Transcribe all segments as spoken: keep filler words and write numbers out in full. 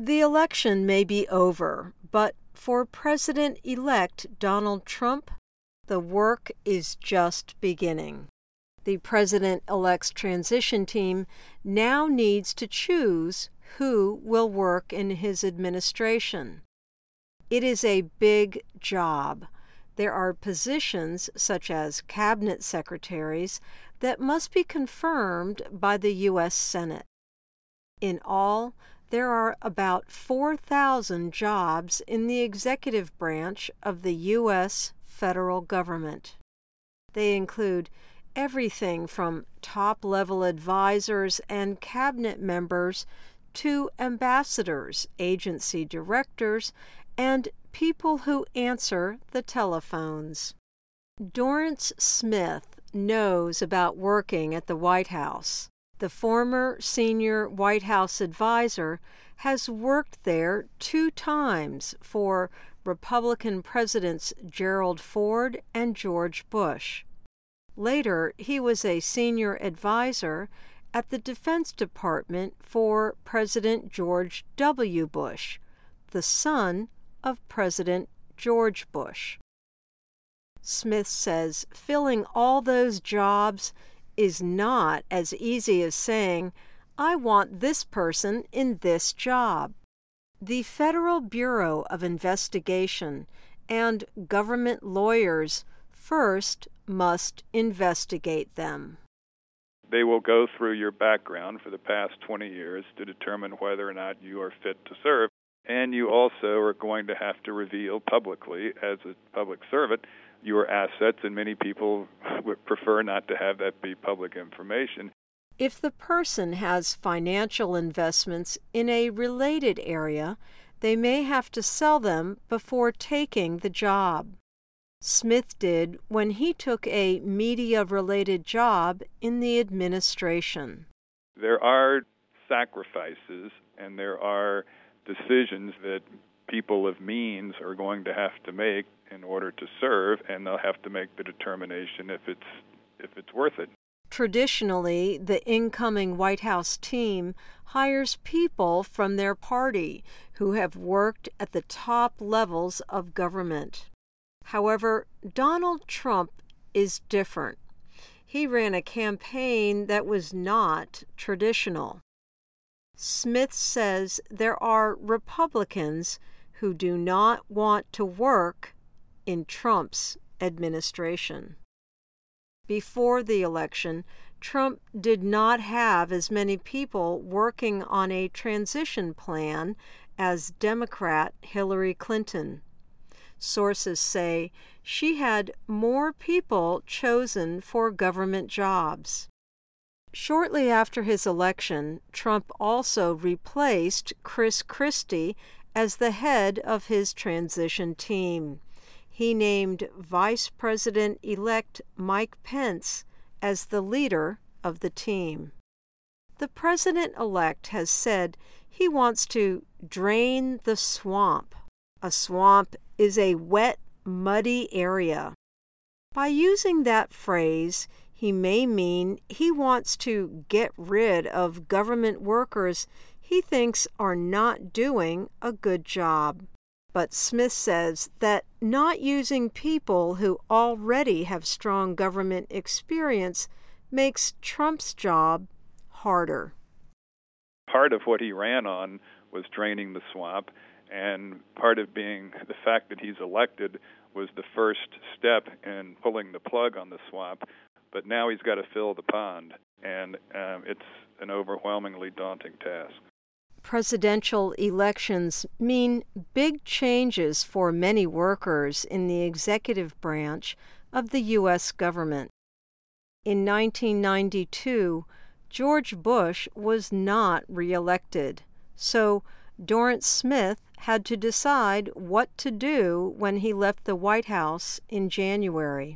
The election may be over, but for President-elect Donald Trump, the work is just beginning. The President-elect's transition team now needs to choose who will work in his administration. It is a big job. There are positions, such as cabinet secretaries, that must be confirmed by the U S Senate. In all, there are about four thousand jobs in the executive branch of the U S federal government. They include everything from top-level advisors and cabinet members to ambassadors, agency directors, and people who answer the telephones. Dorrance Smith knows about working at the White House. The former senior White House advisor has worked there two times for Republican Presidents Gerald Ford and George Bush. Later, he was a senior advisor at the Defense Department for President George W. Bush, the son of President George Bush. Smith says filling all those jobs is not as easy as saying, "I want this person in this job." The Federal Bureau of Investigation and government lawyers first must investigate them. They will go through your background for the past twenty years to determine whether or not you are fit to serve. And you also are going to have to reveal publicly, as a public servant, your assets, and many people would prefer not to have that be public information. If the person has financial investments in a related area, they may have to sell them before taking the job. Smith did when he took a media-related job in the administration. There are sacrifices and there are decisions that people of means are going to have to make in order to serve, and they'll have to make the determination if it's if it's worth it. Traditionally, the incoming White House team hires people from their party who have worked at the top levels of government. However, Donald Trump is different. He ran a campaign that was not traditional. Smith says there are Republicans who do not want to work in Trump's administration. Before the election, Trump did not have as many people working on a transition plan as Democrat Hillary Clinton. Sources say she had more people chosen for government jobs. Shortly after his election, Trump also replaced Chris Christie as the head of his transition team. He named Vice President-elect Mike Pence as the leader of the team. The president-elect has said he wants to drain the swamp. A swamp is a wet, muddy area. By using that phrase, he may mean he wants to get rid of government workers he thinks are not doing a good job. But Smith says that not using people who already have strong government experience makes Trump's job harder. Part of what he ran on was draining the swamp, and part of being the fact that he's elected was the first step in pulling the plug on the swamp. But now he's got to fill the pond, and um, it's an overwhelmingly daunting task. Presidential elections mean big changes for many workers in the executive branch of the U S government. In nineteen ninety-two, George Bush was not reelected, so Dorrance Smith had to decide what to do when he left the White House in January.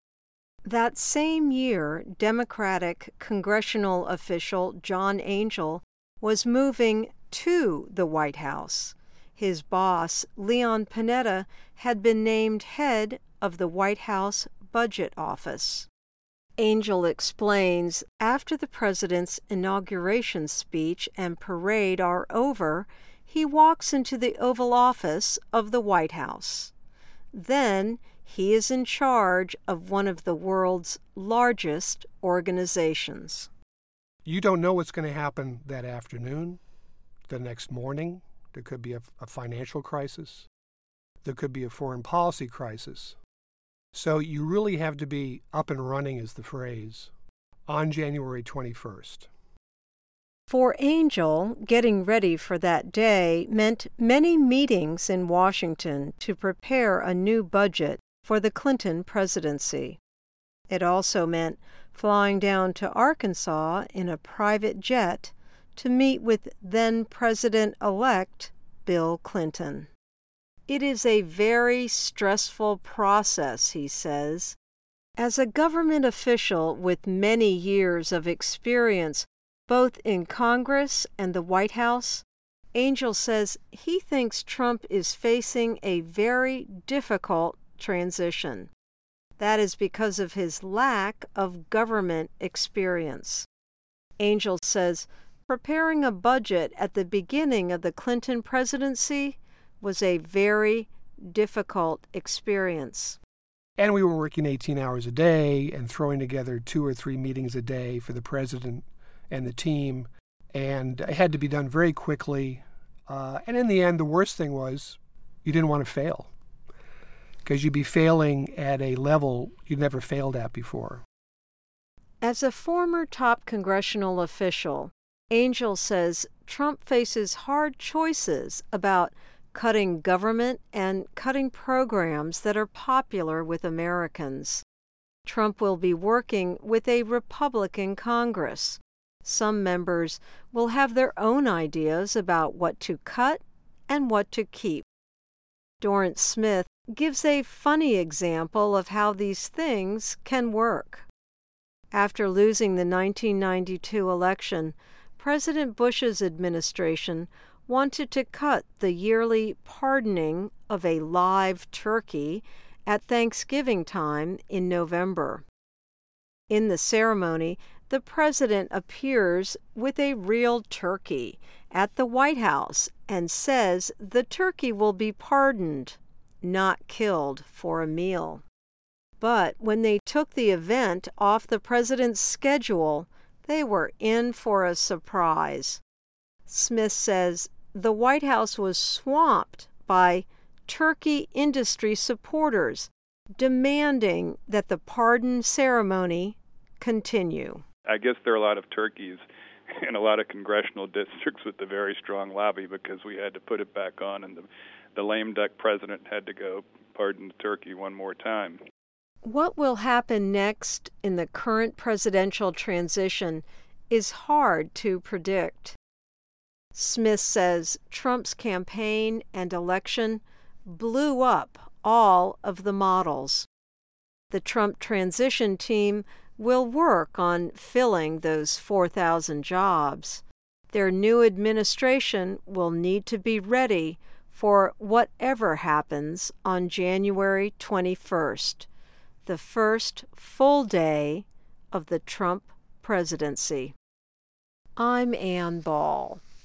That same year, Democratic congressional official John Angel was moving to the White House. His boss, Leon Panetta, had been named head of the White House Budget Office. Angel explains, after the president's inauguration speech and parade are over, he walks into the Oval Office of the White House. Then he is in charge of one of the world's largest organizations. You don't know what's going to happen that afternoon, the next morning. There could be a, a financial crisis. There could be a foreign policy crisis. So you really have to be up and running, is the phrase, on January twenty-first. For Angel, getting ready for that day meant many meetings in Washington to prepare a new budget for the Clinton presidency. It also meant flying down to Arkansas in a private jet to meet with then-President-elect Bill Clinton. It is a very stressful process, he says. As a government official with many years of experience both in Congress and the White House, Angel says he thinks Trump is facing a very difficult transition. That is because of his lack of government experience. Angel says preparing a budget at the beginning of the Clinton presidency was a very difficult experience. And we were working eighteen hours a day and throwing together two or three meetings a day for the president and the team. And it had to be done very quickly. Uh, and in the end, the worst thing was you didn't want to fail, because you'd be failing at a level you'd never failed at before. As a former top congressional official, Angel says Trump faces hard choices about cutting government and cutting programs that are popular with Americans. Trump will be working with a Republican Congress. Some members will have their own ideas about what to cut and what to keep. Dorrance Smith gives a funny example of how these things can work. After losing the nineteen ninety-two election, President Bush's administration wanted to cut the yearly pardoning of a live turkey at Thanksgiving time in November. In the ceremony, the president appears with a real turkey at the White House and says the turkey will be pardoned, not killed for a meal. But when they took the event off the president's schedule, they were in for a surprise. Smith says the White House was swamped by turkey industry supporters demanding that the pardon ceremony continue. I guess there are a lot of turkeys in a lot of congressional districts with a very strong lobby because we had to put it back on, and the, the lame duck president had to go pardon the turkey one more time. What will happen next in the current presidential transition is hard to predict. Smith says Trump's campaign and election blew up all of the models. The Trump transition team will work on filling those four thousand jobs. Their new administration will need to be ready for whatever happens on January twenty-first, the first full day of the Trump presidency. I'm Ann Ball.